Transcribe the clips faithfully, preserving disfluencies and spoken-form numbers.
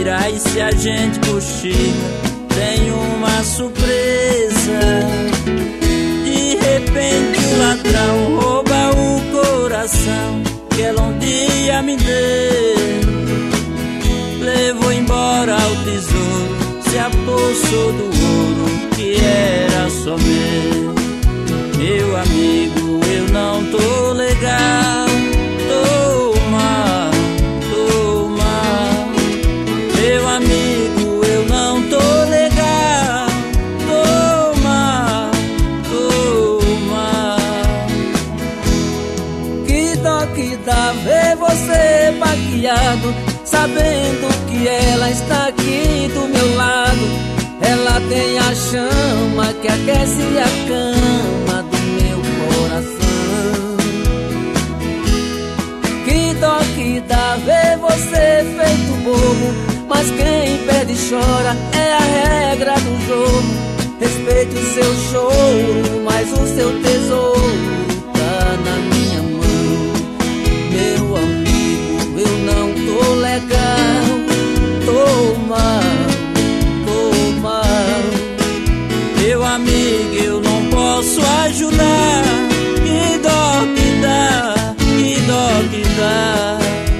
respira e se a gente cochila tem uma surpresa. De repente o ladrão rouba o coração que ela um dia me deu. Levou embora o tesouro, se apossou do ouro que era só meu. Meu amigo, eu não tô legal, tô mal, tô mal. Meu amigo, eu não tô legal, tô mal, tô mal. Que dó que dá ver você baqueado, sabendo que ela está aqui do meu lado. Ela tem a chama que aquece a cama do meu coração. Que dó que dá ver você feito bobo, mas quem perde chora é a regra do jogo. Respeite o seu choro, mas o seu tesouro tá na minha mão. Meu amigo, eu não tô legal, tô mal, tô mal. Meu amigo, eu não posso ajudar. Que dó que dá, que dó que dá.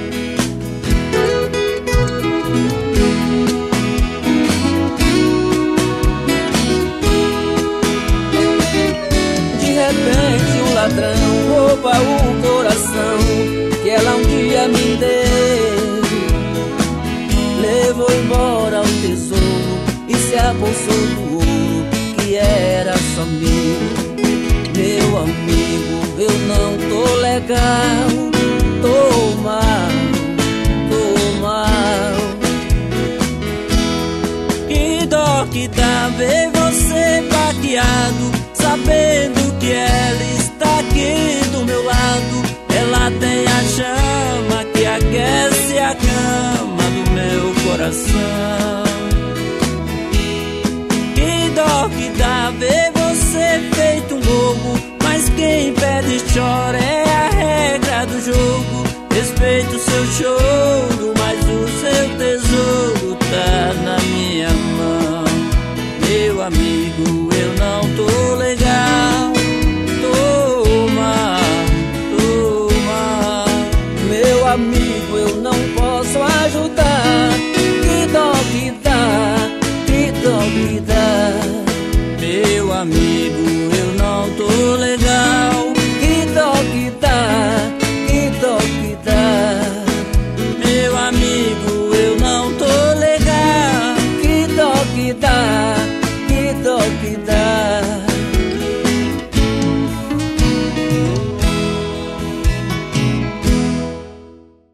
De repente o ladrão rouba o coração que ela um dia me deu. Levou embora o tesouro e se apossou do ouro que era só meu. Meu amigo, eu não tô legal, tô mal, tô mal. Que dó que dá ver você baqueado, sabendo que ela está aqui do meu lado. Ela tem a chama que aquece a cama do meu coração. Que dó que dá ver você feito um bobo, mas quem pede chora é a regra do jogo. Respeito o seu choro, mas o seu tesouro tá na minha mão. Meu amigo, eu não tô legal, tô mal, tô mal. Meu amigo, eu não posso ajudar. Que dó que dá, que dó que dá. Meu amigo, eu não tô legal. Que dó que dá, que dó que dá. Meu amigo, eu não tô legal. Que dó que dá, que dó que dá.